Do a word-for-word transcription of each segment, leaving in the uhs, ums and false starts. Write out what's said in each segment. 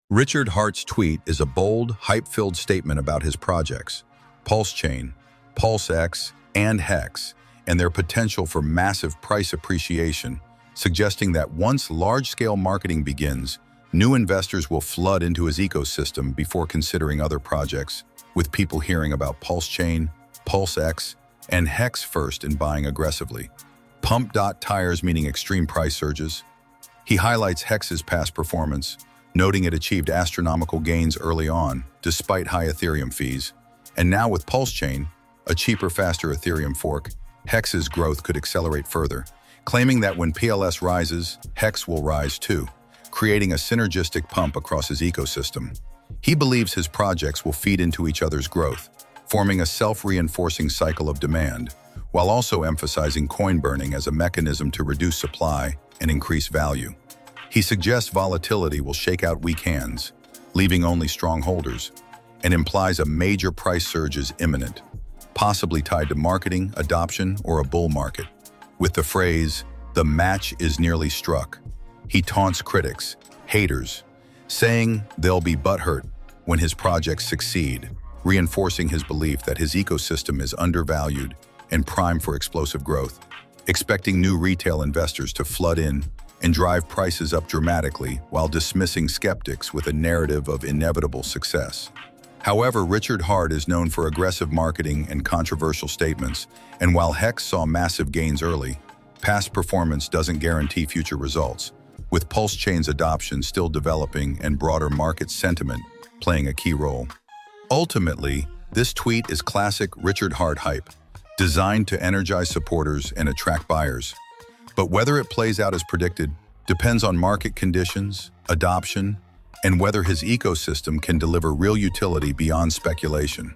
Richard Hart's tweet is a bold, hype-filled statement about his projects, PulseChain, PulseX, and Hex, and their potential for massive price appreciation, suggesting that once large-scale marketing begins, new investors will flood into his ecosystem before considering other projects, with people hearing about PulseChain, PulseX, and Hex first and buying aggressively. Pump Tires meaning extreme price surges. He highlights Hex's past performance, noting it achieved astronomical gains early on, despite high Ethereum fees. And now with PulseChain, a cheaper, faster Ethereum fork, Hex's growth could accelerate further, claiming that when P L S rises, Hex will rise too, creating a synergistic pump across his ecosystem. He believes his projects will feed into each other's growth, forming a self-reinforcing cycle of demand, while also emphasizing coin burning as a mechanism to reduce supply and increase value. He suggests volatility will shake out weak hands, leaving only strong holders, and implies a major price surge is imminent, possibly tied to marketing, adoption, or a bull market. With the phrase, "the match is nearly struck," he taunts critics, haters, saying they'll be butthurt when his projects succeed, reinforcing his belief that his ecosystem is undervalued and primed for explosive growth, expecting new retail investors to flood in and drive prices up dramatically while dismissing skeptics with a narrative of inevitable success. However, Richard Hart is known for aggressive marketing and controversial statements, and while Hex saw massive gains early, past performance doesn't guarantee future results, with PulseChain's adoption still developing and broader market sentiment playing a key role. Ultimately, this tweet is classic Richard Hart hype, designed to energize supporters and attract buyers. But whether it plays out as predicted depends on market conditions, adoption, and whether his ecosystem can deliver real utility beyond speculation.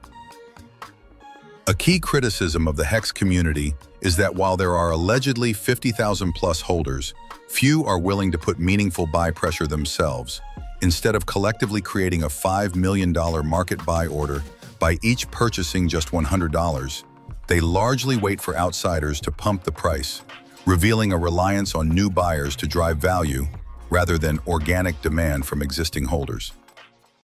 A key criticism of the Hex community is that while there are allegedly fifty thousand plus holders, few are willing to put meaningful buy pressure themselves. Instead of collectively creating a five million dollar market buy order by each purchasing just one hundred dollars, they largely wait for outsiders to pump the price, revealing a reliance on new buyers to drive value rather than organic demand from existing holders.